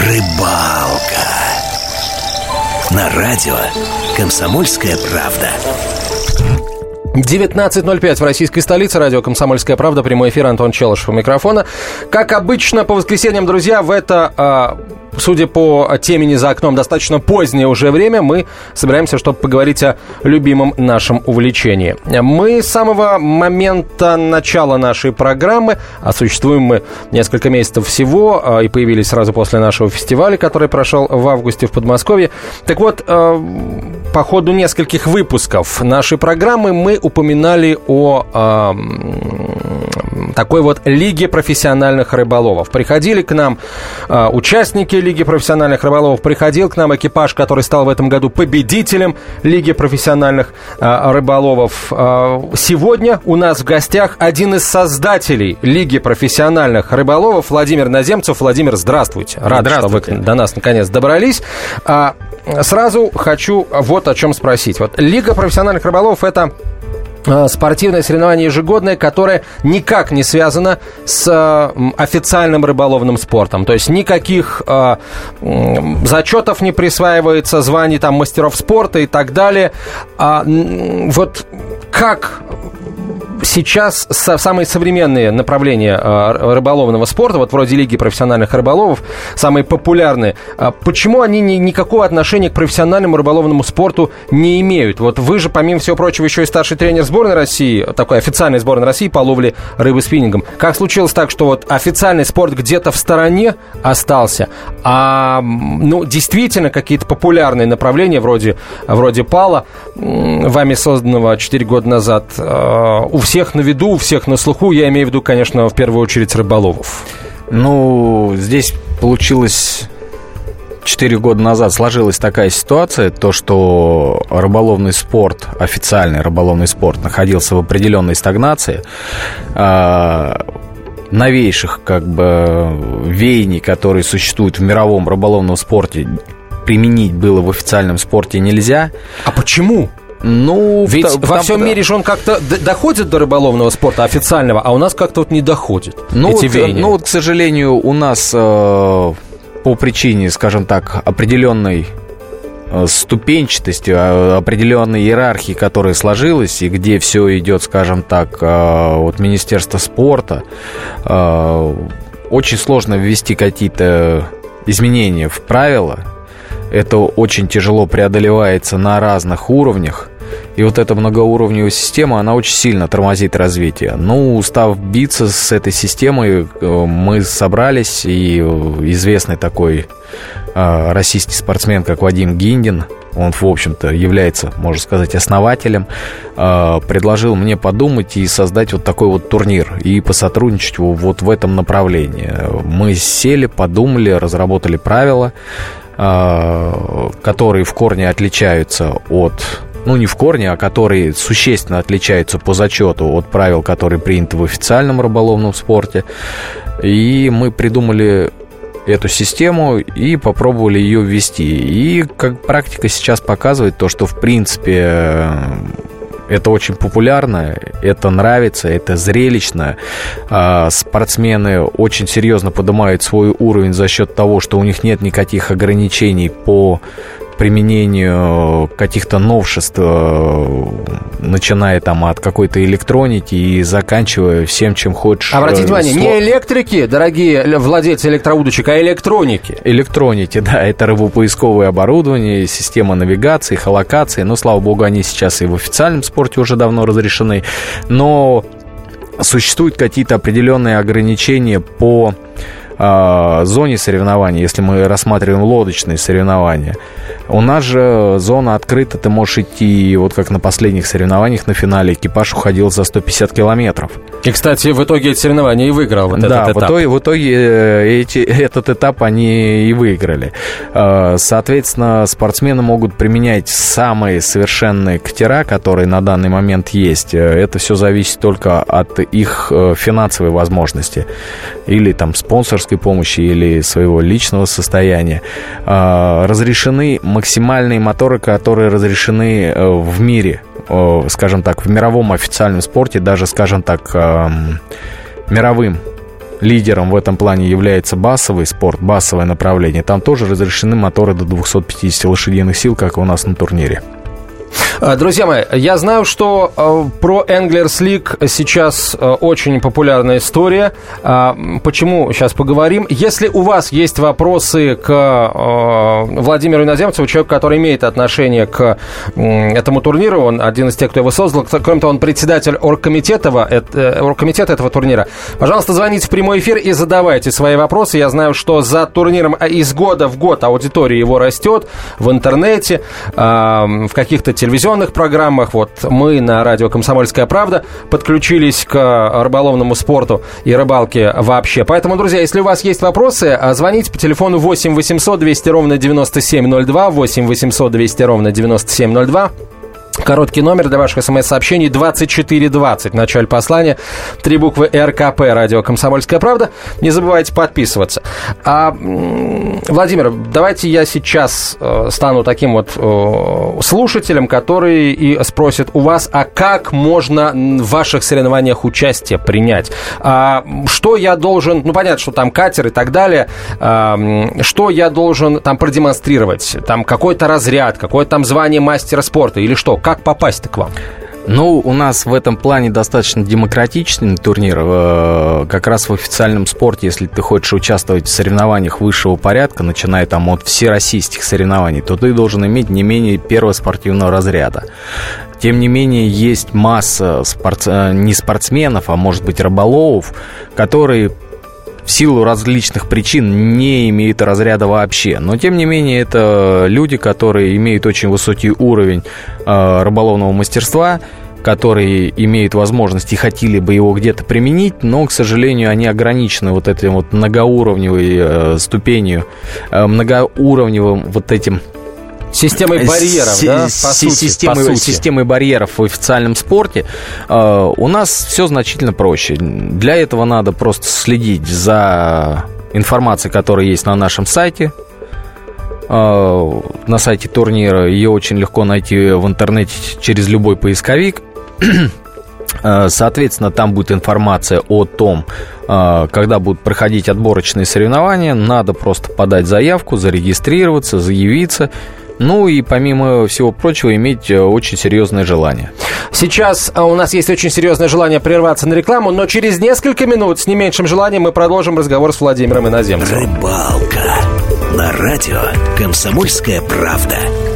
Рыбалка. На радио «Комсомольская правда». 19:05 в российской столице. Радио «Комсомольская правда». Прямой эфир. Антон Челышев у микрофона. Как обычно, по воскресеньям, друзья, в это, судя по темени за окном, достаточно позднее уже время, мы собираемся, чтобы поговорить о любимом нашем увлечении. Мы с самого момента начала нашей программы, а существуем мы несколько месяцев всего, и появились сразу после нашего фестиваля, который прошел в августе в Подмосковье. Так вот, по ходу нескольких выпусков нашей программы мы упоминали о такой вот Лиге профессиональных рыболовов. Приходили к нам участники Лиги профессиональных рыболовов, приходил к нам экипаж, который стал в этом году победителем Лиги профессиональных рыболовов. Сегодня у нас в гостях один из создателей Лиги профессиональных рыболовов, Владимир Наземцев. Владимир, здравствуйте. Рад, что вы до нас наконец добрались. Сразу хочу вот о чем спросить. Вот Лига профессиональных рыболовов — это спортивное соревнование ежегодное, которое никак не связано с официальным рыболовным спортом. То есть никаких зачетов не присваивается, званий там мастеров спорта и так далее. Вот как сейчас самые современные направления рыболовного спорта, вот вроде Лиги профессиональных рыболовов, самые популярные, почему они никакого отношения к профессиональному рыболовному спорту не имеют? Вот вы же, помимо всего прочего, еще и старший тренер сборной России, такой официальной сборной России по ловле рыбы спиннингом. Как случилось так, что вот официальный спорт где-то в стороне остался, а действительно какие-то популярные направления, вроде ПАЛа, вами созданного 4 года назад, у всех на виду, у всех на слуху, я имею в виду, конечно, в первую очередь рыболовов? Здесь получилось 4 года назад сложилась такая ситуация, то, что рыболовный спорт, официальный рыболовный спорт, находился в определенной стагнации. Новейших, веяний, которые существуют в мировом рыболовном спорте, применить было в официальном спорте нельзя. А почему? Ведь во всем мире же он как-то доходит до рыболовного спорта официального, а у нас как-то вот не доходит эти веяния. К сожалению, у нас по причине, скажем так, определенной ступенчатости, определенной иерархии, которая сложилась, и где все идет, скажем так, от Министерства спорта, очень сложно ввести какие-то изменения в правила. Это очень тяжело преодолевается на разных уровнях. И вот эта многоуровневая система, она очень сильно тормозит развитие. Устав биться с этой системой, мы собрались, и известный такой российский спортсмен, как Вадим Гиндин, он, в общем-то, является, можно сказать, основателем, предложил мне подумать и создать вот такой вот турнир и посотрудничать вот в этом направлении. Мы сели, подумали, разработали правила, которые в корне отличаются от... не в корне, а которые существенно отличаются по зачету от правил, которые приняты в официальном рыболовном спорте. И мы придумали эту систему и попробовали ее ввести. И как практика сейчас показывает, то, что в принципе это очень популярно, это нравится, это зрелищно. Спортсмены очень серьезно поднимают свой уровень за счет того, что у них нет никаких ограничений по применению каких-то новшеств, начиная от какой-то электроники и заканчивая всем, чем хочешь. Обратите внимание, не электрики, дорогие владельцы электроудочек, а электроники. Электроники, да, это рыбопоисковое оборудование, система навигации, эхолокации. Слава богу, они сейчас и в официальном спорте уже давно разрешены. Но существуют какие-то определенные ограничения по зоне соревнований, если мы рассматриваем лодочные соревнования. У нас же зона открыта, ты можешь идти, вот как на последних соревнованиях на финале экипаж уходил за 150 километров. И, кстати, в итоге эти соревнования и выиграл этот этап. Да, в итоге этот этап они и выиграли. Соответственно, спортсмены могут применять самые совершенные катера, которые на данный момент есть. Это все зависит только от их финансовой возможности или спонсорской помощи, или своего личного состояния. Разрешены максимальные моторы, которые разрешены в мире, скажем так, в мировом официальном спорте, даже, скажем так, мировым лидером в этом плане является басовый спорт, басовое направление. Там тоже разрешены моторы до 250 лошадиных сил, как и у нас на турнире. Друзья мои, я знаю, что про Anglers League сейчас очень популярная история. Почему? Сейчас поговорим. Если у вас есть вопросы к Владимиру Иноземцеву, человеку, который имеет отношение к этому турниру, он один из тех, кто его создал, кроме того, он председатель оргкомитета этого турнира, пожалуйста, звоните в прямой эфир и задавайте свои вопросы. Я знаю, что за турниром из года в год аудитория его растет в интернете, в каких-то телевизионных программах. Вот мы на радио «Комсомольская правда» подключились к рыболовному спорту и рыбалке вообще. Поэтому, друзья, если у вас есть вопросы, звоните по телефону 8 800 200 ровно 9702, 8 800 200 ровно 9702. Короткий номер для ваших смс-сообщений 2420. В начале послания 3 буквы РКП, радио «Комсомольская правда». Не забывайте подписываться. Владимир, давайте я сейчас стану таким вот слушателем, который и спросит у вас, а как можно в ваших соревнованиях участие принять? Что я должен, ну понятно, что там катер и так далее, что я должен там продемонстрировать? Там какой-то разряд, какое-то там звание мастера спорта или что? Как попасть-то к вам? Ну, у нас в этом плане достаточно демократичный турнир. Как раз в официальном спорте, если ты хочешь участвовать в соревнованиях высшего порядка, начиная там от всероссийских соревнований, то ты должен иметь не менее первого спортивного разряда. Тем не менее, есть масса не спортсменов, а может быть рыболовов, которые в силу различных причин не имеют разряда вообще. Но, тем не менее, это люди, которые имеют очень высокий уровень рыболовного мастерства, которые имеют возможность и хотели бы его где-то применить, но, к сожалению, они ограничены вот этой вот многоуровневой ступенью, многоуровневым вот этим... Системой барьеров, да? Системой барьеров в официальном спорте у нас все значительно проще. Для этого надо просто следить за информацией, которая есть на нашем сайте. На сайте турнира ее очень легко найти в интернете через любой поисковик. Соответственно, там будет информация о том, когда будут проходить отборочные соревнования. Надо просто подать заявку, зарегистрироваться, заявиться. Ну и, помимо всего прочего, иметь очень серьезное желание. Сейчас у нас есть очень серьезное желание прерваться на рекламу, но через несколько минут с не меньшим желанием мы продолжим разговор с Владимиром Иноземцевым. Рыбалка на радио «Комсомольская правда».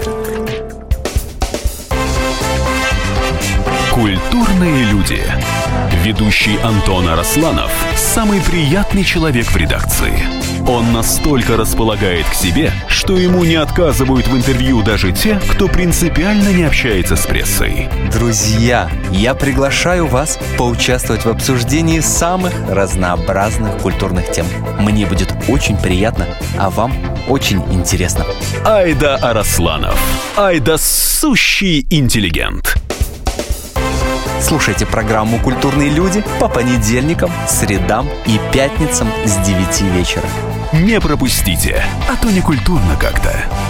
Культурные люди. Ведущий Антон Арасланов – самый приятный человек в редакции. Он настолько располагает к себе, что ему не отказывают в интервью даже те, кто принципиально не общается с прессой. Друзья, я приглашаю вас поучаствовать в обсуждении самых разнообразных культурных тем. Мне будет очень приятно, а вам очень интересно. Айда Арасланов. Айда сущий интеллигент. Слушайте программу «Культурные люди» по понедельникам, средам и пятницам с 9 вечера. Не пропустите, а то не культурно как-то.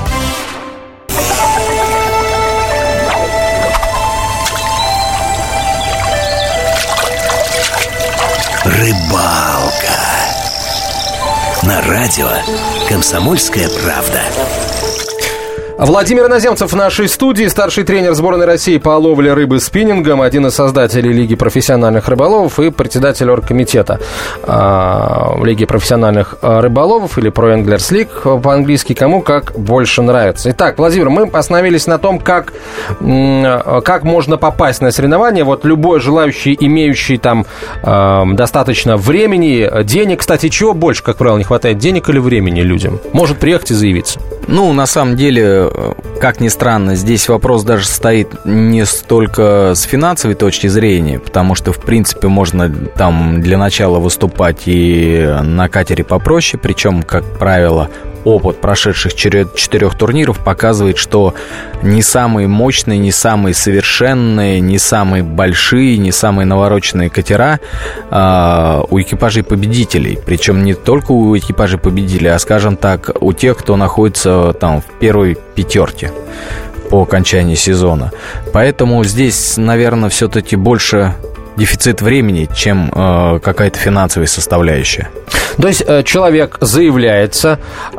Рыбалка на радио «Комсомольская правда». Владимир Иноземцев в нашей студии, старший тренер сборной России по ловле рыбы спиннингом, один из создателей Лиги профессиональных рыболовов и председатель оргкомитета Лиги профессиональных рыболовов или Pro Anglers League по-английски, кому как больше нравится. Итак, Владимир, мы остановились на том, как можно попасть на соревнования. Вот любой желающий, имеющий там достаточно времени, денег. Кстати, чего больше, как правило, не хватает, денег или времени людям? Может приехать и заявиться? Ну, на самом деле, как ни странно, здесь вопрос даже стоит не столько с финансовой точки зрения, потому что, в принципе, можно там для начала выступать и на катере попроще, причем, как правило, опыт прошедших 4 турниров показывает, что не самые мощные, не самые совершенные, не самые большие, не самые навороченные катера у экипажей победителей. Причем не только у экипажей победителей, а, скажем так, у тех, кто находится там в первой пятерке по окончании сезона. Поэтому здесь, наверное, все-таки больше дефицит времени, чем какая-то финансовая составляющая. То есть человек заявляется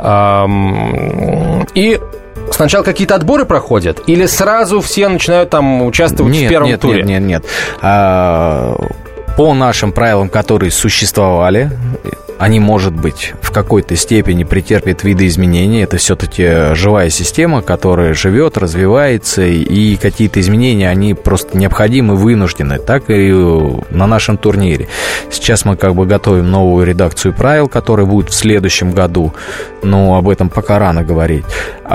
и сначала какие-то отборы проходят? Или сразу все начинают там участвовать в первом туре? Нет. По нашим правилам, которые существовали, они, может быть, в какой-то степени претерпят видоизменения. Это все-таки живая система, которая живет, развивается, и какие-то изменения, они просто необходимы, вынуждены. Так и на нашем турнире. Сейчас мы как бы готовим новую редакцию правил, которая будет в следующем году, но об этом пока рано говорить.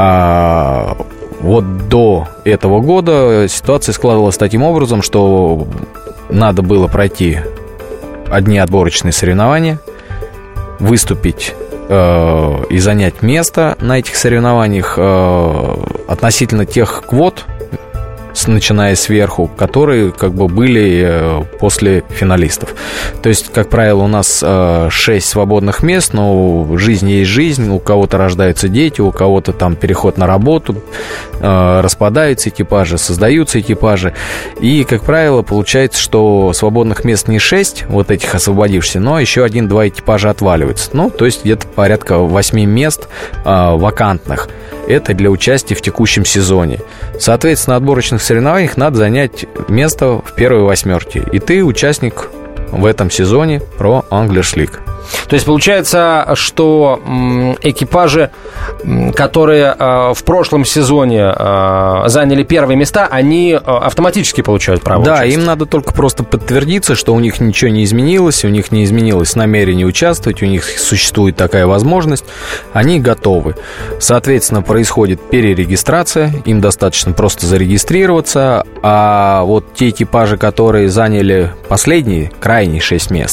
Вот до этого года ситуация складывалась таким образом, что надо было пройти одни отборочные соревнования, выступить и занять место на этих соревнованиях относительно тех квот, начиная сверху, которые как бы были после финалистов. То есть, как правило, у нас 6 свободных мест, но жизнь есть жизнь, у кого-то рождаются дети, у кого-то там переход на работу, распадаются экипажи, создаются экипажи, и, как правило, получается, что свободных мест не 6, вот этих освободившихся, но еще 1-2 экипажа отваливаются. Ну, то есть, где-то порядка 8 мест вакантных. Это для участия в текущем сезоне. Соответственно, на отборочных соревнованиях надо занять место в первой восьмерке. И ты участник в этом сезоне Pro Anglers League. То есть получается, что экипажи, которые в прошлом сезоне заняли первые места, они автоматически получают право Да, участия. им надо только просто подтвердиться, что у них ничего не изменилось, у них не изменилось намерение участвовать, у них существует такая возможность, они готовы. Соответственно, происходит перерегистрация, им достаточно просто зарегистрироваться, а вот те экипажи, которые заняли последние, крайние 6 мест,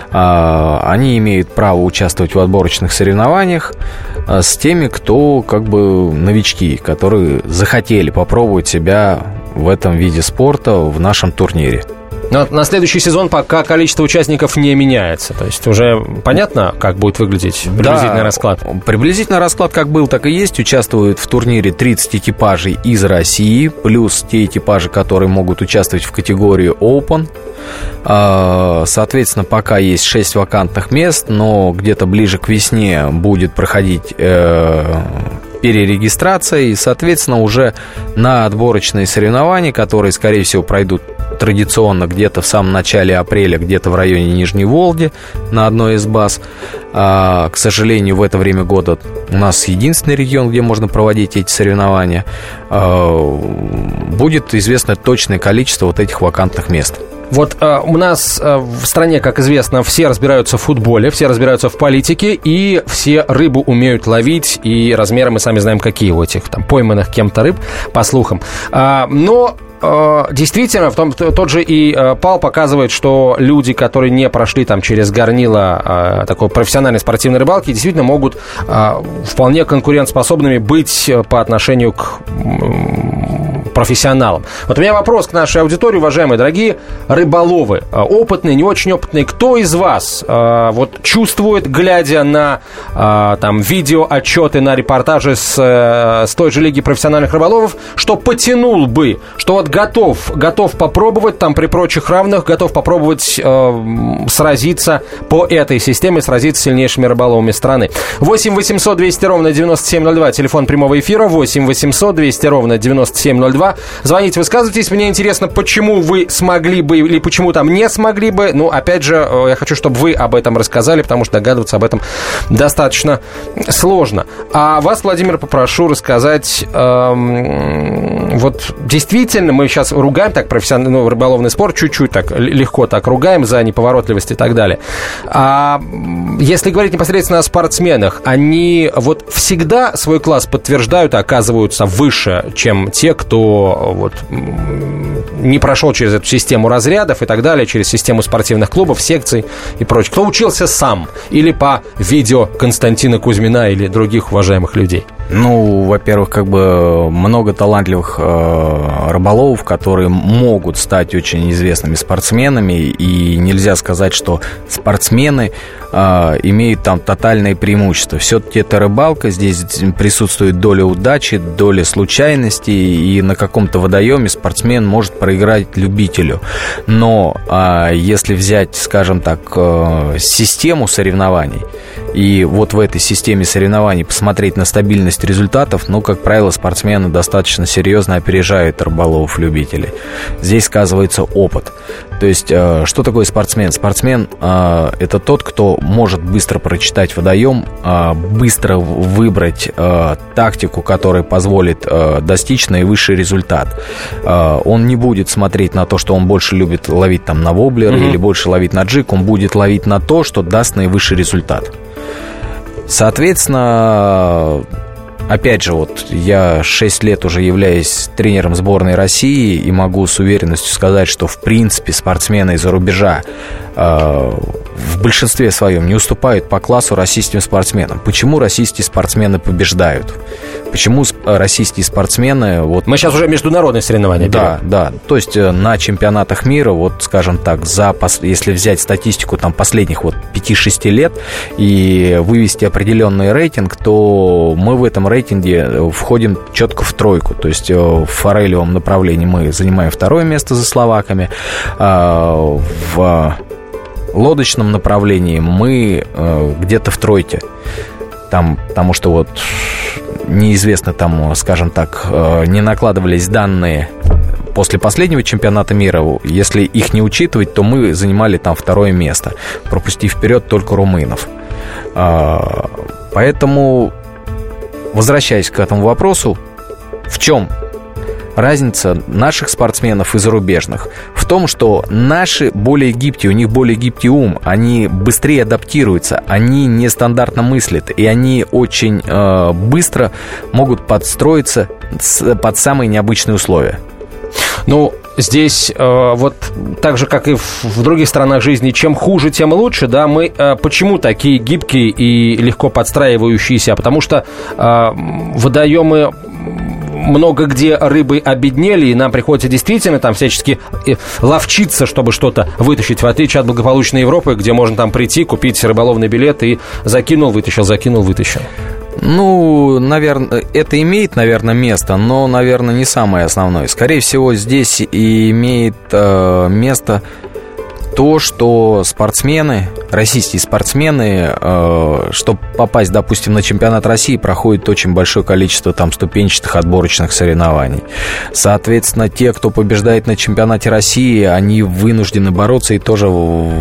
они имеют право участвовать в отборочных соревнованиях с теми, кто как бы новички, которые захотели попробовать себя в этом виде спорта в нашем турнире. Но на следующий сезон пока количество участников не меняется. То есть уже понятно, как будет выглядеть приблизительный расклад? Приблизительный расклад как был, так и есть. Участвуют в турнире 30 экипажей из России, плюс те экипажи, которые могут участвовать в категории Open. Соответственно, пока есть 6 вакантных мест, но где-то ближе к весне будет проходить перерегистрация, и, соответственно, уже на отборочные соревнования, которые, скорее всего, пройдут традиционно где-то в самом начале апреля, где-то в районе Нижней Волги на одной из баз. К сожалению, в это время года у нас единственный регион, где можно проводить эти соревнования. Будет известно точное количество вот этих вакантных мест. Вот у нас в стране, как известно, все разбираются в футболе, все разбираются в политике, и все рыбу умеют ловить, и размеры мы сами знаем, какие у этих там пойманных кем-то рыб, по слухам. Но действительно, тот же и Пал показывает, что люди, которые не прошли там через горнило такой профессиональной спортивной рыбалки, действительно могут вполне конкурентоспособными быть по отношению к профессионалам. Вот у меня вопрос к нашей аудитории, уважаемые, дорогие рыболовы, опытные, не очень опытные. Кто из вас вот чувствует, глядя на там видеоотчеты, на репортажи с той же Лиги профессиональных рыболовов, что потянул бы, что вот готов попробовать там при прочих равных, готов попробовать сразиться по этой системе, сразиться с сильнейшими рыболовами страны. 8 800 200 ровно 9702, телефон прямого эфира, 8 800 200 ровно 9702. Звоните, высказывайтесь. Мне интересно, почему вы смогли бы или почему там не смогли бы. Ну, опять же, я хочу, чтобы вы об этом рассказали, потому что догадываться об этом достаточно сложно. А вас, Владимир, попрошу рассказать, вот действительно мы сейчас ругаем так профессиональный рыболовный спорт, чуть-чуть так легко так ругаем за неповоротливость и так далее. А если говорить непосредственно о спортсменах, они вот всегда свой класс подтверждают и оказываются выше, чем те, кто вот не прошел через эту систему разрядов и так далее, через систему спортивных клубов, секций и прочее. Кто учился сам или по видео Константина Кузьмина или других уважаемых людей? Ну, во-первых, как бы много талантливых рыболовов, которые могут стать очень известными спортсменами, и нельзя сказать, что спортсмены имеют там тотальное преимущество. Все-таки это рыбалка, здесь присутствует доля удачи, доля случайности, и на каком-то водоеме спортсмен может проиграть любителю. Но если взять, скажем так, систему соревнований, и вот в этой системе соревнований посмотреть на стабильность результатов, ну, как правило, спортсмены достаточно серьезно опережают рыболовов-любителей. Здесь сказывается опыт. То есть, что такое спортсмен? Спортсмен – это тот, кто может быстро прочитать водоем, быстро выбрать тактику, которая позволит достичь наивысший результат. Он не будет смотреть на то, что он больше любит ловить там на воблер или больше ловить на джиг, он будет ловить на то, что даст наивысший результат. Соответственно, опять же, вот я 6 лет уже являюсь тренером сборной России и могу с уверенностью сказать, что в принципе спортсмены из-за рубежа в большинстве своем не уступают по классу российским спортсменам. Почему российские спортсмены побеждают? Почему российские спортсмены... Вот, мы сейчас уже международные соревнования берем. Да. То есть на чемпионатах мира, вот, скажем так, если взять статистику там, последних вот 5-6 лет и вывести определенный рейтинг, то мы в этом рейтинге входим четко в тройку. То есть в форелевом направлении мы занимаем 2-е место за словаками, в лодочном направлении мы где-то в тройке. Там, потому что вот неизвестно там, скажем так, не накладывались данные после последнего чемпионата мира. Если их не учитывать, то мы занимали там 2-е место, пропустив вперед только румынов. Поэтому, возвращаясь к этому вопросу, в чем разница наших спортсменов и зарубежных? В том, что наши более гибкие, у них более гибкий ум, они быстрее адаптируются, они нестандартно мыслят, и они очень быстро могут подстроиться под самые необычные условия. Ну, здесь вот так же, как и в других странах жизни, чем хуже, тем лучше, да, мы почему такие гибкие и легко подстраивающиеся? Потому что водоемы много где рыбы обеднели, и нам приходится действительно там всячески ловчиться, чтобы что-то вытащить, в отличие от благополучной Европы, где можно там прийти, купить рыболовный билет и закинул, вытащил, закинул, вытащил. Ну, наверное, это имеет, наверное, место, но, наверное, не самое основное. Скорее всего, здесь и имеет место то, что спортсмены, российские спортсмены, чтобы попасть, допустим, на чемпионат России, проходит очень большое количество там ступенчатых отборочных соревнований. Соответственно, те, кто побеждает на чемпионате России, они вынуждены бороться и тоже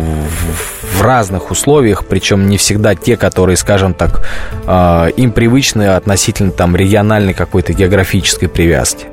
в разных условиях, причем не всегда те, которые, скажем так, им привычны относительно там региональной какой-то географической привязки.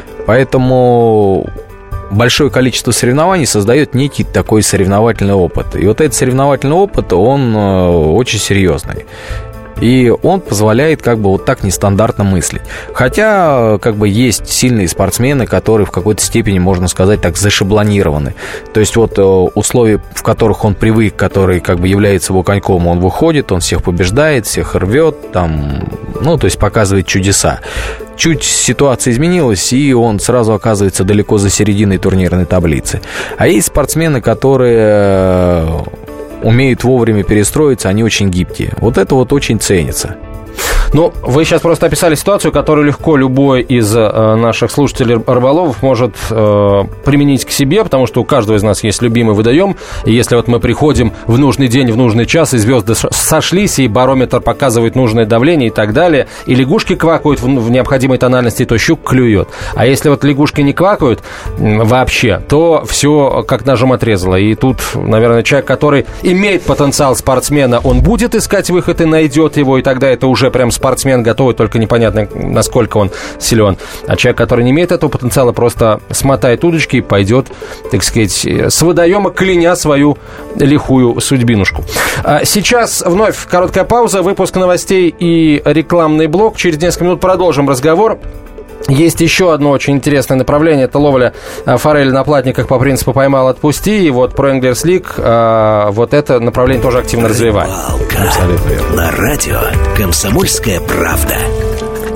Поэтому большое количество соревнований создает некий такой соревновательный опыт. И вот этот соревновательный опыт, он очень серьезный. И он позволяет как бы вот так нестандартно мыслить. Хотя как бы есть сильные спортсмены, которые в какой-то степени, можно сказать, так зашаблонированы. То есть вот условия, в которых он привык, которые как бы являются его коньком, он выходит, он всех побеждает, всех рвет, там, ну, то есть показывает чудеса. Чуть ситуация изменилась, и он сразу оказывается далеко за серединой турнирной таблицы. А есть спортсмены, которые умеют вовремя перестроиться, они очень гибкие. Вот это вот очень ценится. Ну, вы сейчас просто описали ситуацию, которую легко любой из наших слушателей рыболовов может применить к себе, потому что у каждого из нас есть любимый водоем, и если вот мы приходим в нужный день, в нужный час, и звезды сошлись, и барометр показывает нужное давление и так далее, и лягушки квакают в необходимой тональности, то щук клюет. А если вот лягушки не квакают вообще, то все как ножом отрезало. И тут, наверное, человек, который имеет потенциал спортсмена, он будет искать выход и найдет его, и тогда это уже прям спортсмен готовый, только непонятно, насколько он силен. А человек, который не имеет этого потенциала, просто смотает удочки и пойдет, так сказать, с водоема, кляня свою лихую судьбинушку. Сейчас вновь короткая пауза, выпуск новостей и рекламный блок. Через несколько минут продолжим разговор. Есть еще одно очень интересное направление. Это ловля форели на платниках по принципу «поймал, отпусти». И вот про Anglers League вот это направление тоже активно развивает. На радио «Комсомольская правда».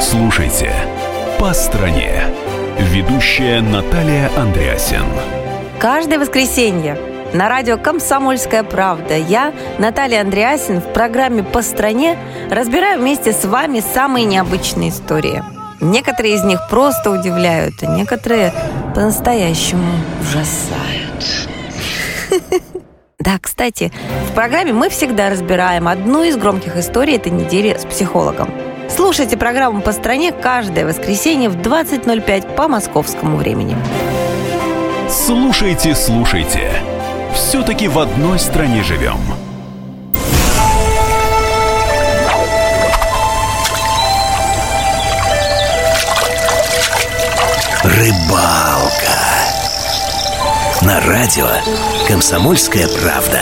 Слушайте «По стране». Ведущая Наталья Андреасен. Каждое воскресенье на радио «Комсомольская правда» я, Наталья Андреасен, в программе «По стране» разбираю вместе с вами самые необычные истории. Некоторые из них просто удивляют, а некоторые по-настоящему ужасают. Да, кстати, в программе мы всегда разбираем одну из громких историй этой недели с психологом. Слушайте программу «По стране» каждое воскресенье в 20:05 по московскому времени. Слушайте, слушайте. Все-таки в одной стране живем. Рыбалка. На радио «Комсомольская правда».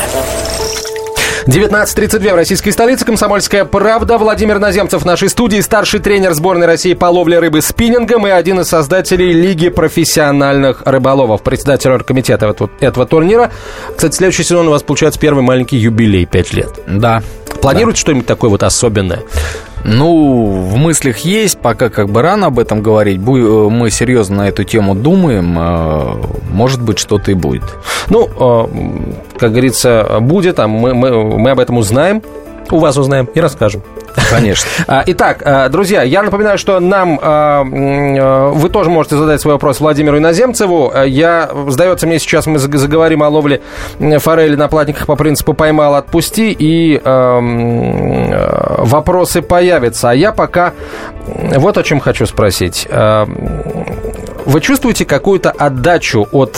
19:32 в российской столице. «Комсомольская правда». Владимир Наземцев в нашей студии, старший тренер сборной России по ловле рыбы спиннингом и один из создателей Лиги профессиональных рыболовов, председатель оргкомитета этого турнира. Кстати, следующий сезон у вас получается первый маленький юбилей, 5 лет. Да. Планируете что-нибудь такое вот особенное? Ну, в мыслях есть, пока как бы рано об этом говорить. Мы серьезно на эту тему думаем. Может быть, что-то и будет. Ну, как говорится, будет, а мы об этом узнаем. У вас узнаем и расскажем. Конечно. Итак, друзья, я напоминаю, что вы тоже можете задать свой вопрос Владимиру Иноземцеву. Сдается мне, сейчас мы заговорим о ловле форели на платниках по принципу «поймал, отпусти», и вопросы появятся. А я пока вот о чем хочу спросить. Вы чувствуете какую-то отдачу от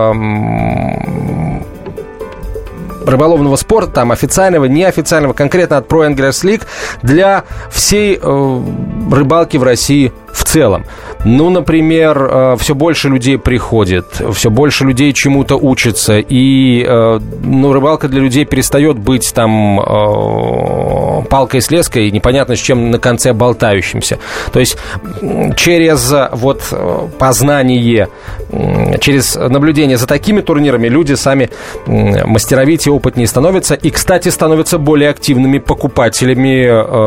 рыболовного спорта, там, официального, неофициального, конкретно от Pro Anglers League для всей рыбалки в России в целом? Ну, например, все больше людей приходит, все больше людей чему-то учатся, и рыбалка для людей перестает быть там палкой с леской и непонятно с чем на конце болтающимся. То есть через вот познание, через наблюдение за такими турнирами люди сами мастеровитее, опытнее становятся, и, кстати, становятся более активными покупателями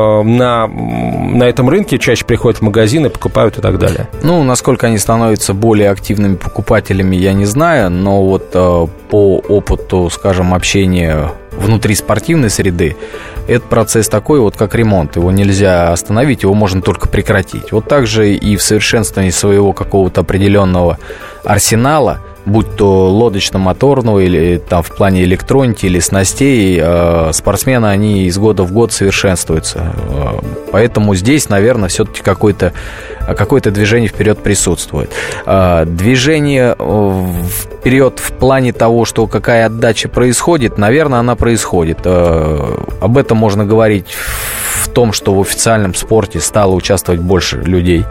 на этом рынке, чаще приходят в магазины, покупают и так далее. Ну, насколько они становятся более активными покупателями, я не знаю, но вот по опыту, скажем, общения внутри спортивной среды, этот процесс такой вот, как ремонт. Его нельзя остановить, его можно только прекратить. Вот так же и в совершенствовании своего какого-то определенного арсенала, будь то лодочно-моторного или там в плане электроники или снастей, спортсмены, они из года в год совершенствуются. Поэтому здесь, наверное, все-таки какое-то движение вперед присутствует. Движение вперед в плане того, что какая отдача происходит, наверное, она происходит. Об этом можно говорить в том, что в официальном спорте стало участвовать больше людей.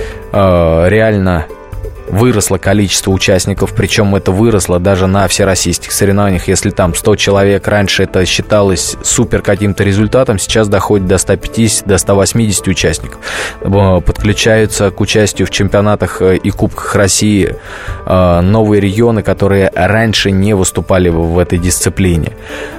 Реально выросло количество участников, причем это выросло даже на всероссийских соревнованиях. Если там 100 человек, раньше это считалось супер каким-то результатом, сейчас доходит до 150, до 180 участников. Подключаются к участию в чемпионатах и кубках России новые регионы, которые раньше не выступали в этой дисциплине.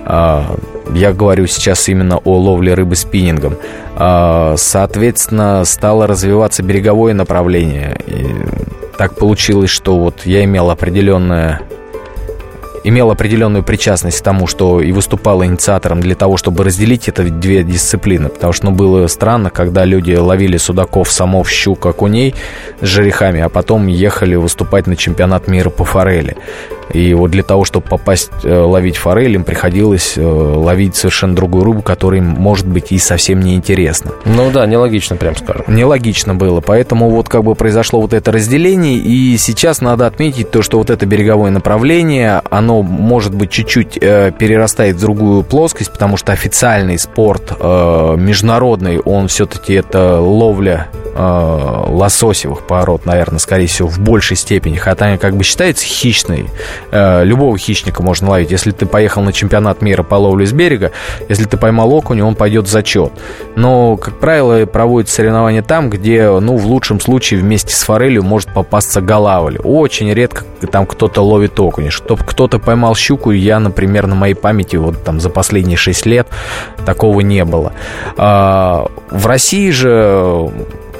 Я говорю сейчас именно о ловле рыбы спиннингом. Соответственно, стало развиваться береговое направление. И так получилось, что вот я имел определенную причастность к тому, что и выступал инициатором для того, чтобы разделить это две дисциплины. Потому что было странно, когда люди ловили судаков, самов, щук, окуней с жерехами, а потом ехали выступать на чемпионат мира по форели. И вот для того, чтобы попасть ловить форель, им приходилось ловить совершенно другую рыбу, которая им, может быть, и совсем не интересна. Ну да, нелогично, прям скажем. Нелогично было, поэтому вот как бы произошло вот это разделение, и сейчас надо отметить то, что вот это береговое направление, оно, может быть, чуть-чуть перерастает в другую плоскость, потому что официальный спорт международный, он все-таки это ловля лососевых пород, наверное, скорее всего, в большей степени, хотя как бы считается хищной. Любого хищника можно ловить. Если ты поехал на чемпионат мира по ловле с берега, если ты поймал окуня, он пойдет в зачет. Но, как правило, проводятся соревнования там, где, ну, в лучшем случае вместе с форелью может попасться голавль. Очень редко там кто-то ловит окуня. Чтобы кто-то поймал щуку, я, например, на моей памяти вот там за последние 6 лет такого не было. В России же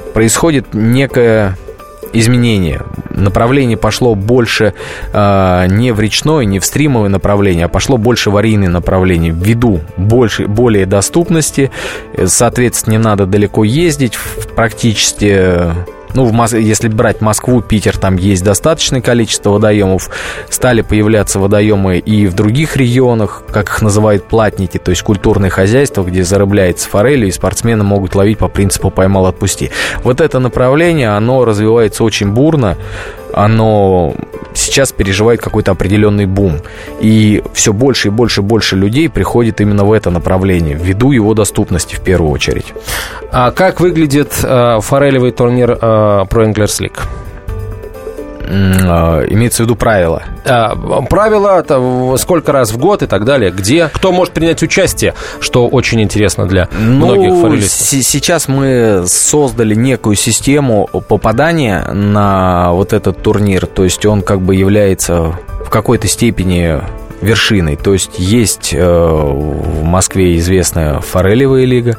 происходит некое изменение. Направление пошло больше не в речное, не в стримовое направление, а пошло больше в аварийное направление. Ввиду более доступности, соответственно, не надо далеко ездить, практически... Ну, если брать Москву, Питер, там есть достаточное количество водоемов. Стали появляться водоемы и в других регионах, как их называют платники, то есть культурные хозяйства, где зарыбляется форелью, и спортсмены могут ловить по принципу «поймал, отпусти». Вот это направление, оно развивается очень бурно. Оно сейчас переживает какой-то определенный бум. И все больше и больше и больше людей приходит именно в это направление, ввиду его доступности в первую очередь. А как выглядит форелевый турнир Pro Anglers League? Имеется в виду правила. Правила, сколько раз в год и так далее. Где? Кто может принять участие, что очень интересно для многих форелистов. Сейчас мы создали некую систему попадания на вот этот турнир. То есть он как бы является в какой-то степени вершиной. То есть есть в Москве известная форелевая лига.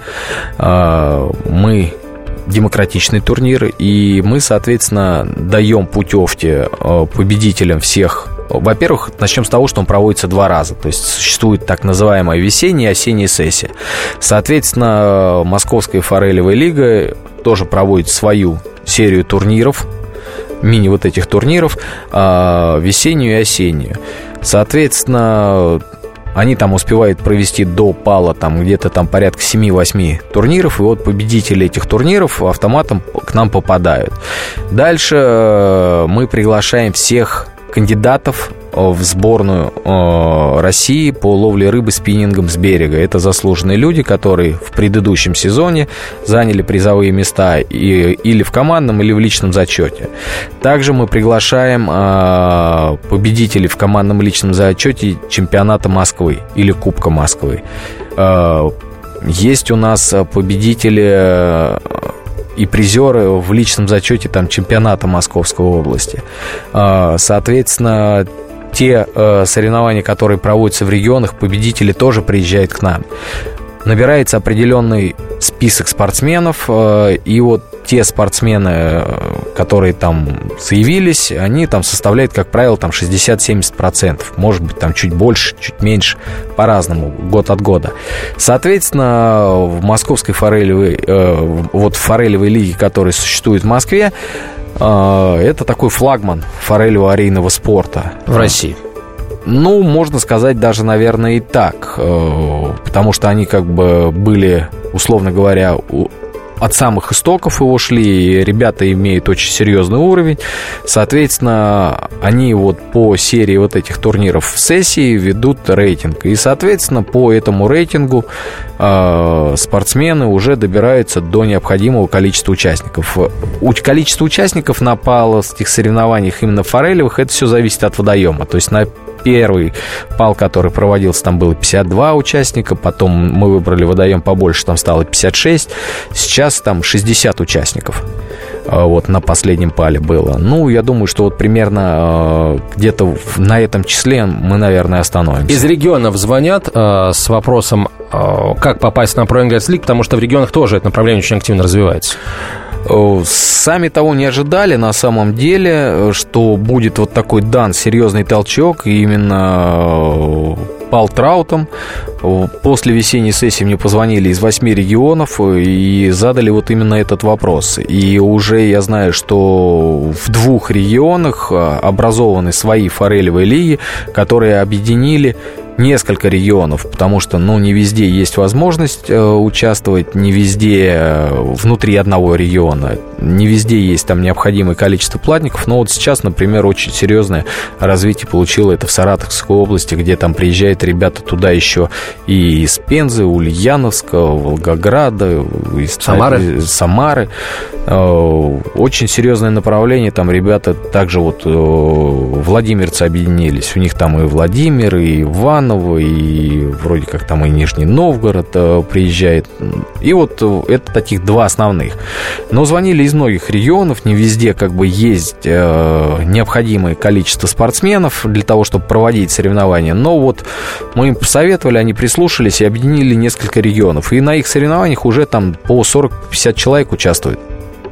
Мы демократичный турнир, и мы, соответственно, даем путевки победителям всех. Во-первых, начнем с того, что он проводится 2 раза. То есть существует так называемая весенняя и осенняя сессия. Соответственно, Московская форелевая лига тоже проводит свою серию турниров, мини вот этих турниров, весеннюю и осеннюю. Соответственно, они там успевают провести до пала там где-то там порядка 7-8 турниров, и вот победители этих турниров автоматом к нам попадают. Дальше мы приглашаем всех кандидатов в сборную России по ловле рыбы спиннингом с берега. Это заслуженные люди, которые в предыдущем сезоне заняли призовые места или в командном, или в личном зачете. Также мы приглашаем победителей в командном и личном зачете чемпионата Москвы или Кубка Москвы. Есть у нас победители и призеры в личном зачете там, чемпионата Московской области. Соответственно, те соревнования, которые проводятся в регионах, победители тоже приезжают к нам. Набирается определенный список спортсменов, и вот те спортсмены, которые там заявились, они там составляют, как правило, там 60-70%. Может быть, там чуть больше, чуть меньше, по-разному, год от года. Соответственно, в Московской форелевой, вот форелевой лиге, которая существует в Москве, это такой флагман форелево-арийного спорта. В России. Ну, можно сказать даже, наверное, и так, потому что они как бы были, условно говоря, от самых истоков его шли, и ребята имеют очень серьезный уровень. Соответственно, они вот по серии вот этих турниров в сессии ведут рейтинг. И, соответственно, по этому рейтингу спортсмены уже добираются до необходимого количества участников. Количество участников на паловских соревнованиях именно форелевых, это все зависит от водоема. То есть на первый пал, который проводился, там было 52 участника, потом мы выбрали водоем побольше, там стало 56, сейчас там 60 участников. Вот на последнем пале было. Ну, я думаю, что вот примерно где-то на этом числе мы, наверное, остановимся. Из регионов звонят с вопросом, как попасть на Pro Anglers League, потому что в регионах тоже это направление очень активно развивается. Сами того не ожидали, на самом деле, что будет вот такой дан серьезный толчок, и именно пал траутом. После весенней сессии мне позвонили из 8 регионов и задали вот именно этот вопрос. И уже я знаю, что в 2 регионах образованы свои форелевые лиги, которые объединили несколько регионов, потому что, ну, не везде есть возможность участвовать, не везде внутри одного региона, не везде есть там необходимое количество платников, но вот сейчас, например, очень серьезное развитие получило это в Саратовской области, где там приезжают ребята туда еще и из Пензы, Ульяновска, Волгограда, из Самары. Очень серьезное направление, там ребята также вот владимирцы объединились, у них там и Владимир, и Иваново, и вроде как там и Нижний Новгород приезжает. И вот это таких 2 основных. Но звонили из многих регионов, не везде как бы есть необходимое количество спортсменов для того, чтобы проводить соревнования. Но вот мы им посоветовали, они прислушались и объединили несколько регионов. И на их соревнованиях уже там по 40-50 человек участвует.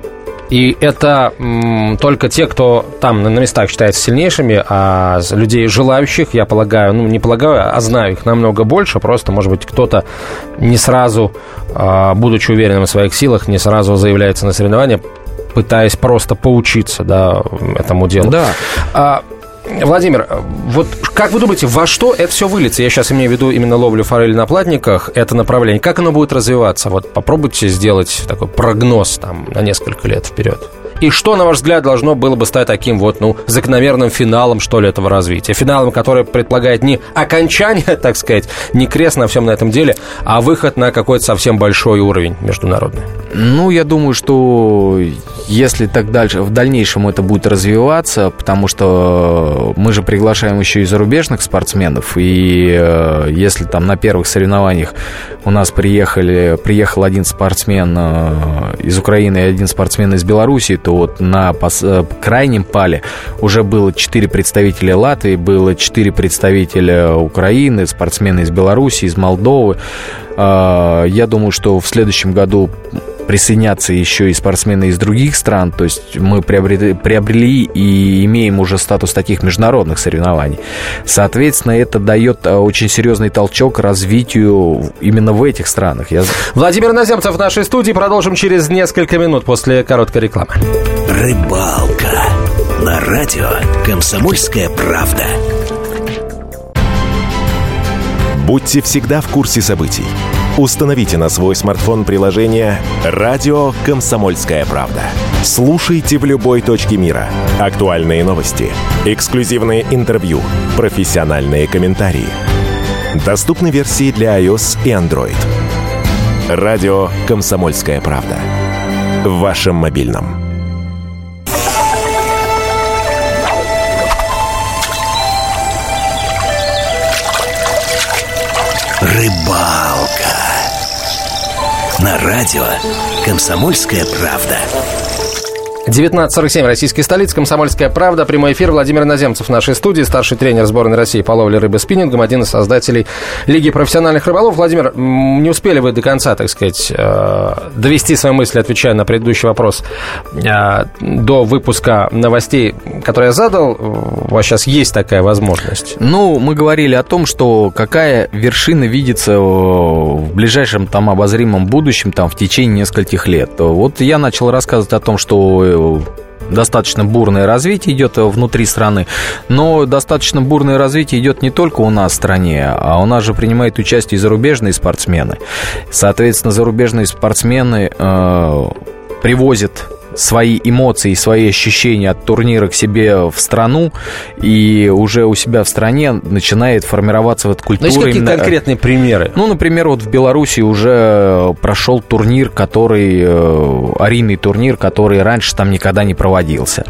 И это только те, кто там на местах считается сильнейшими, а людей желающих, я полагаю, не полагаю, а знаю их намного больше. Просто, может быть, кто-то не сразу, будучи уверенным в своих силах, не сразу заявляется на соревнования, пытаясь просто поучиться, да, этому делу. Да. Владимир, вот как вы думаете, во что это все выльется? Я сейчас имею в виду именно ловлю форели на платниках, это направление. Как оно будет развиваться? Вот попробуйте сделать такой прогноз там на несколько лет вперед. И что, на ваш взгляд, должно было бы стать таким вот, закономерным финалом, что ли, этого развития? Финалом, который предполагает не окончание, так сказать, не крест на всем на этом деле, а выход на какой-то совсем большой уровень международный. Я думаю, что если так дальше, в дальнейшем это будет развиваться, потому что мы же приглашаем еще и зарубежных спортсменов, и если там на первых соревнованиях у нас приехал один спортсмен из Украины и один спортсмен из Белоруссии, то вот на крайнем пале уже было 4 представителя Латвии, было 4 представителя Украины, спортсмены из Белоруссии, из Молдовы. Я думаю, что в следующем году присоединятся еще и спортсмены из других стран, то есть мы приобрели и имеем уже статус таких международных соревнований. Соответственно, это дает очень серьезный толчок развитию именно в этих странах. Владимир Иноземцев в нашей студии. Продолжим через несколько минут после короткой рекламы. Рыбалка на радио «Комсомольская правда». Будьте всегда в курсе событий. Установите на свой смартфон приложение «Радио Комсомольская правда». Слушайте в любой точке мира. Актуальные новости, эксклюзивные интервью, профессиональные комментарии. Доступны версии для iOS и Android. «Радио Комсомольская правда». В вашем мобильном. Рыбалка на радио «Комсомольская правда». 19:47, российская столица, «Комсомольская правда», прямой эфир. Владимир Иноземцев в нашей студии, старший тренер сборной России по ловле рыбы спиннингом, один из создателей Лиги профессиональных рыболов. Владимир, не успели вы до конца, так сказать, довести свои мысли, отвечая на предыдущий вопрос, до выпуска новостей, который я задал. У вас сейчас есть такая возможность. Мы говорили о том, что какая вершина видится в ближайшем обозримом будущем, в течение нескольких лет. Вот я начал рассказывать о том, что достаточно бурное развитие идет внутри страны, но достаточно бурное развитие идет не только у нас в стране, а у нас же принимают участие и зарубежные спортсмены. Соответственно, зарубежные спортсмены привозят свои эмоции, свои ощущения от турнира к себе в страну, и уже у себя в стране начинает формироваться вот культура. Есть какие-то конкретные примеры? Например, вот в Беларуси уже прошел турнир, арийный турнир, который раньше там никогда не проводился.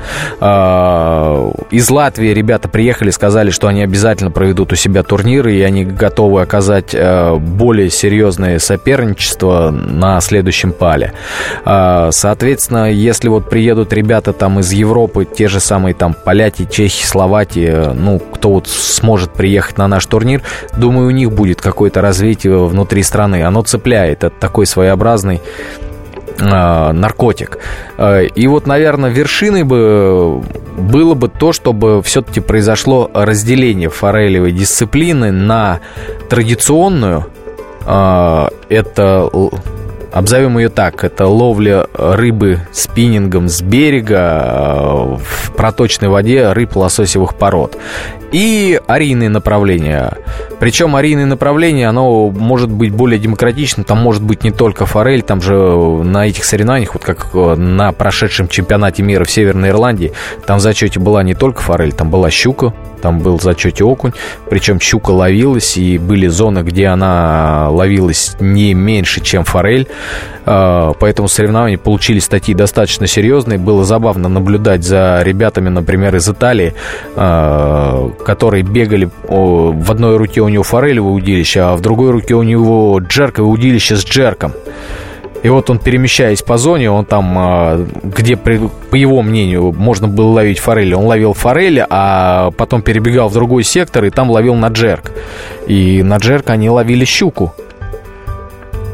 Из Латвии ребята приехали, сказали, что они обязательно проведут у себя турниры, и они готовы оказать более серьезное соперничество на следующем пале. Соответственно, если вот приедут ребята из Европы, те же самые поляки, чехи, словаки, кто вот сможет приехать на наш турнир, думаю, у них будет какое-то развитие внутри страны. Оно цепляет, это такой своеобразный наркотик. И вот, наверное, вершиной было бы то, чтобы все-таки произошло разделение форелевой дисциплины на традиционную, это... Обзовем ее так, это ловля рыбы спиннингом с берега в проточной воде рыб лососевых пород. И арийные направления. Причем арийные направления, оно может быть более демократичным. Там может быть не только форель. Там же на этих соревнованиях, вот как на прошедшем чемпионате мира в Северной Ирландии, там в зачете была не только форель, там была щука, там был в зачете окунь. Причем щука ловилась, и были зоны, где она ловилась не меньше, чем форель. Поэтому соревнования получились такие достаточно серьезные. Было забавно наблюдать за ребятами, например, из Италии, которые бегали. В одной руке у него форелевое удилище, а в другой руке у него джерковое удилище с джерком. И вот он, перемещаясь по зоне, он там, где, по его мнению, можно было ловить форель, он ловил форель, а потом перебегал в другой сектор и там ловил на джерк. И на джерк они ловили щуку.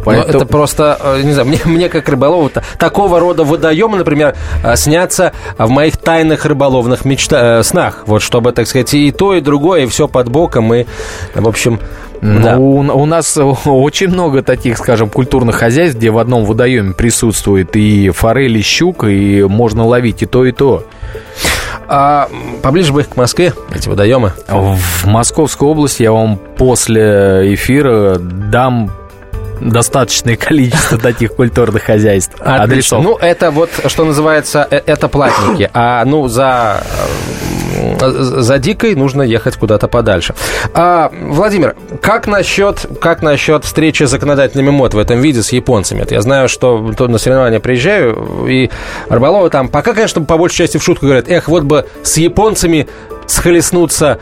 Поэтому... Это просто, не знаю, мне как рыболову такого рода водоемы, например, снятся в моих тайных рыболовных снах. Вот чтобы, так сказать, и то, и другое, и все под боком, и, в общем... Да. У нас очень много таких, скажем, культурных хозяйств, где в одном водоеме присутствует и форель, и щука, и можно ловить и то, и то. А поближе бы их к Москве, эти водоемы? В Московской области я вам после эфира дам достаточное количество таких культурных хозяйств. Адресов. Ну, это вот, что называется, это платники. А, ну, за дикой нужно ехать куда-то подальше. Владимир, как насчет встречи с законодательными МОД в этом виде с японцами? Я знаю, что на соревнования приезжаю, и рыболовы там пока, конечно, по большей части в шутку говорят, вот бы с японцами схлестнуться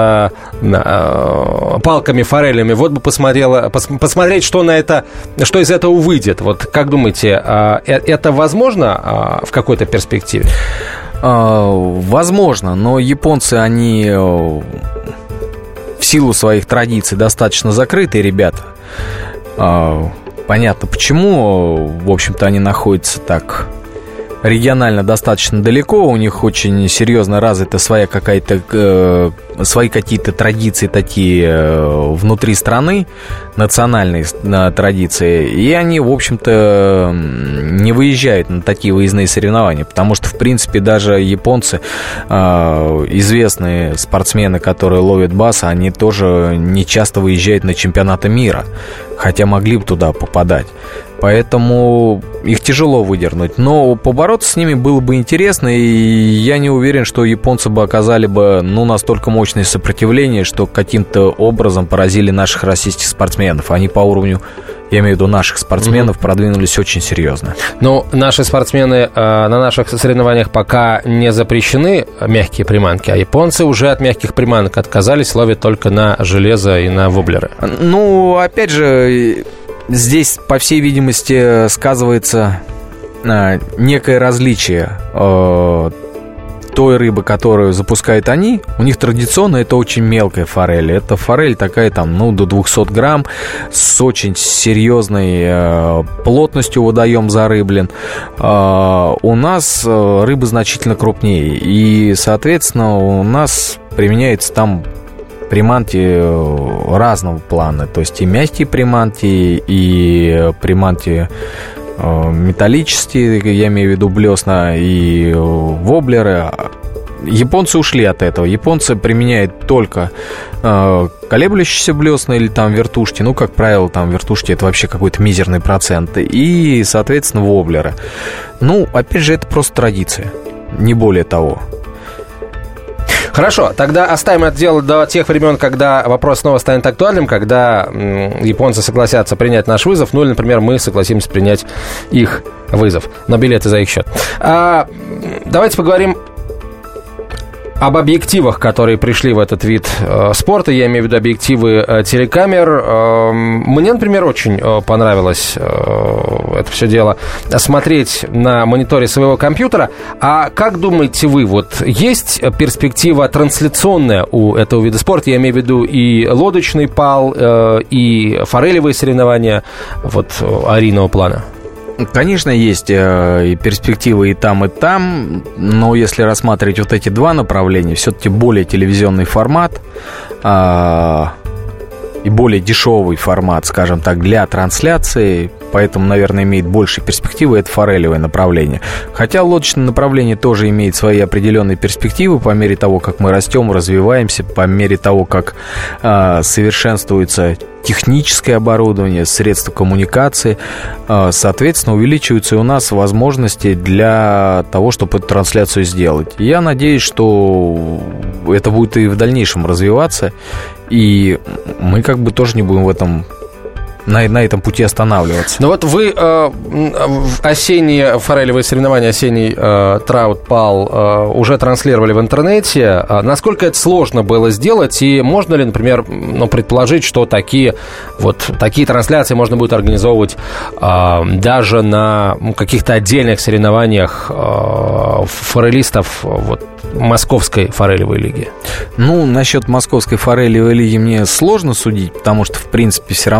палками, форелями, вот бы посмотреть, что из этого выйдет. Вот как думаете, это возможно в какой-то перспективе? Возможно, но японцы, они в силу своих традиций достаточно закрытые ребята. Понятно, почему. В общем-то, они находятся так регионально достаточно далеко, у них очень серьезно развита свои какие-то традиции такие внутри страны, национальные традиции, и они, в общем-то, не выезжают на такие выездные соревнования, потому что, в принципе, даже японцы, известные спортсмены, которые ловят баса, они тоже не часто выезжают на чемпионаты мира, хотя могли бы туда попадать. Поэтому их тяжело выдернуть. Но побороться с ними было бы интересно, и я не уверен, что японцы бы оказали бы настолько мощное сопротивление, что каким-то образом поразили наших российских спортсменов. Они по уровню, я имею в виду наших спортсменов, продвинулись очень серьезно. Но наши спортсмены на наших соревнованиях пока не запрещены мягкие приманки, а японцы уже от мягких приманок отказались, ловят только на железо и на воблеры. Ну, опять же... Здесь, по всей видимости, сказывается некое различие той рыбы, которую запускают они. У них традиционно это очень мелкая форель. Это форель такая до 200 грамм, с очень серьезной плотностью водоем зарыблен. У нас рыба значительно крупнее. И, соответственно, у нас применяется там приманки разного плана, то есть и мягкие приманки, и приманки металлические, я имею в виду блесна, и воблеры. Японцы ушли от этого. Японцы применяют только колеблющиеся блесна или там вертушки. Ну, как правило, там вертушки — это вообще какой-то мизерный процент. И, соответственно, воблеры. Ну, опять же, это просто традиция, не более того. Хорошо, тогда оставим это дело до тех времен, когда вопрос снова станет актуальным, когда японцы согласятся принять наш вызов, ну или, например, мы согласимся принять их вызов, но билеты за их счет. Давайте поговорим об объективах, которые пришли в этот вид спорта. Я имею в виду объективы телекамер. Мне, например, очень понравилось это все дело смотреть на мониторе своего компьютера. А как думаете вы, вот есть перспектива трансляционная у этого вида спорта? Я имею в виду и лодочный пал, и форелевые соревнования аварийного плана. Конечно, есть и перспективы и там, но если рассматривать вот эти два направления, все-таки более телевизионный формат и более дешевый формат, скажем так, для трансляции, поэтому, наверное, имеет больше перспективы, это форелевое направление. Хотя лодочное направление тоже имеет свои определенные перспективы по мере того, как мы растем, развиваемся, по мере того, как совершенствуется техническое оборудование, средства коммуникации, соответственно, увеличиваются и у нас возможности для того, чтобы эту трансляцию сделать. Я надеюсь, что это будет и в дальнейшем развиваться, и мы тоже не будем на этом пути останавливаться. Ну вот вы осенние форелевые соревнования, осенний траут пал уже транслировали в интернете. Насколько это сложно было сделать? И можно ли, например, предположить, что такие трансляции можно будет организовывать даже на каких-то отдельных соревнованиях форелистов Московской форелевой лиги? Ну, насчет Московской форелевой лиги мне сложно судить, потому что, в принципе, все равно это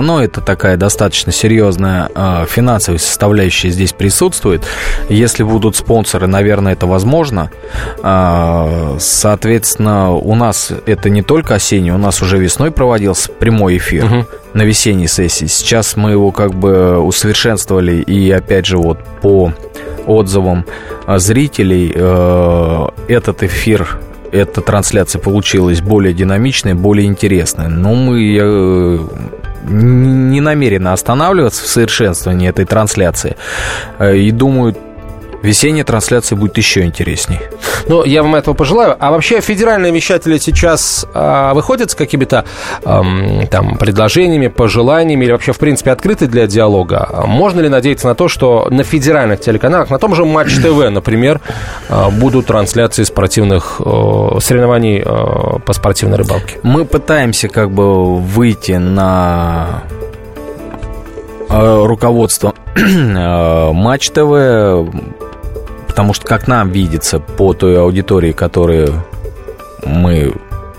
такая достаточно серьезная финансовая составляющая здесь присутствует. Если будут спонсоры, наверное, это возможно. Соответственно, у нас это не только осенний, у нас уже весной проводился прямой эфир на весенней сессии. Сейчас мы его как бы усовершенствовали, и опять же вот по отзывам зрителей этот эфир, эта трансляция получилась более динамичной, более интересной. Но мы не намерены останавливаться в совершенствовании этой трансляции. И думаю, весенняя трансляция будет еще интересней. Ну, я вам этого пожелаю. А вообще федеральные вещатели сейчас выходят с какими-то там предложениями, пожеланиями или вообще, в принципе, открыты для диалога? Можно ли надеяться на то, что на федеральных телеканалах, на том же Матч ТВ, например, будут трансляции спортивных соревнований по спортивной рыбалке? Мы пытаемся как бы выйти на руководство Матч ТВ, потому что, как нам видится, по той аудитории, которую мы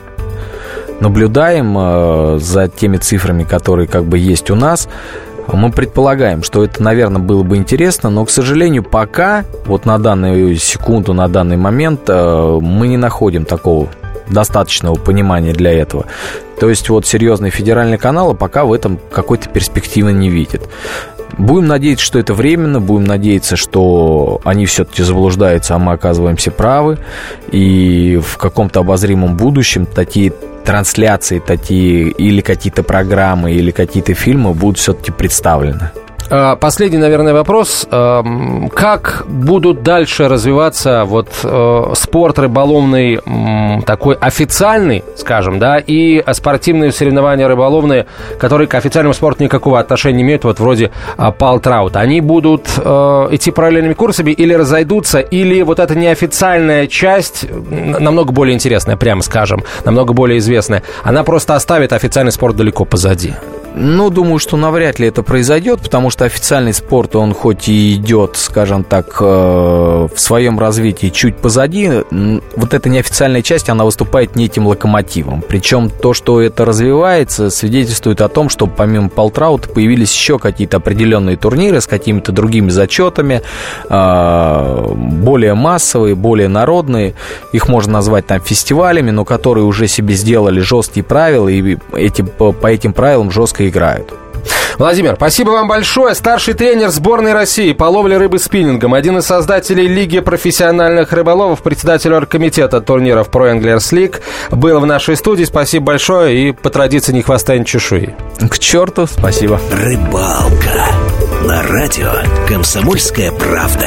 наблюдаем за теми цифрами, которые как бы есть у нас, мы предполагаем, что это, наверное, было бы интересно, но, к сожалению, пока, вот на данную секунду, на данный момент, мы не находим такого достаточного понимания для этого. То есть вот серьезные федеральные каналы пока в этом какой-то перспективы не видят. Будем надеяться, что это временно, будем надеяться, что они все-таки заблуждаются, а мы оказываемся правы, и в каком-то обозримом будущем такие трансляции, такие или какие-то программы, или какие-то фильмы будут все-таки представлены. Последний, наверное, вопрос. Как будут дальше развиваться вот спорт рыболовный такой официальный, скажем, да, и спортивные соревнования рыболовные, которые к официальному спорту никакого отношения не имеют, вот вроде пал-траута? Они будут идти параллельными курсами или разойдутся, или вот эта неофициальная часть, намного более интересная, прямо скажем, намного более известная, она просто оставит официальный спорт далеко позади? Ну, думаю, что навряд ли это произойдет, потому что официальный спорт, он хоть и идет, скажем так, в своем развитии чуть позади, вот эта неофициальная часть, она выступает неким локомотивом. Причем то, что это развивается, свидетельствует о том, что помимо пал-траута появились еще какие-то определенные турниры с какими-то другими зачетами, более массовые, более народные. Их можно назвать там фестивалями, но которые уже себе сделали жесткие правила, и по этим правилам жестко играют. Владимир, спасибо вам большое. Старший тренер сборной России по ловле рыбы спиннингом, один из создателей Лиги профессиональных рыболовов, председатель оргкомитета турниров Pro Anglers League, был в нашей студии. Спасибо большое и по традиции ни хвоста, ни чешуи. К черту, спасибо. Рыбалка на радио «Комсомольская правда».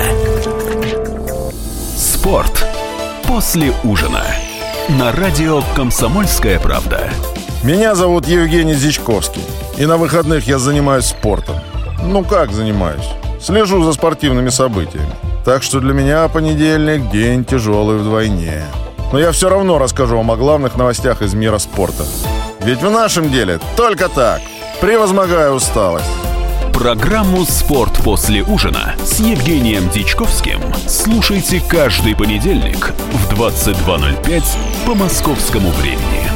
Спорт после ужина на радио «Комсомольская правда». Меня зовут Евгений Зичковский, и на выходных я занимаюсь спортом. Ну как занимаюсь? Слежу за спортивными событиями. Так что для меня понедельник – день тяжелый вдвойне. Но я все равно расскажу вам о главных новостях из мира спорта. Ведь в нашем деле только так, превозмогая усталость. Программу «Спорт после ужина» с Евгением Дичковским слушайте каждый понедельник в 22:05 по московскому времени.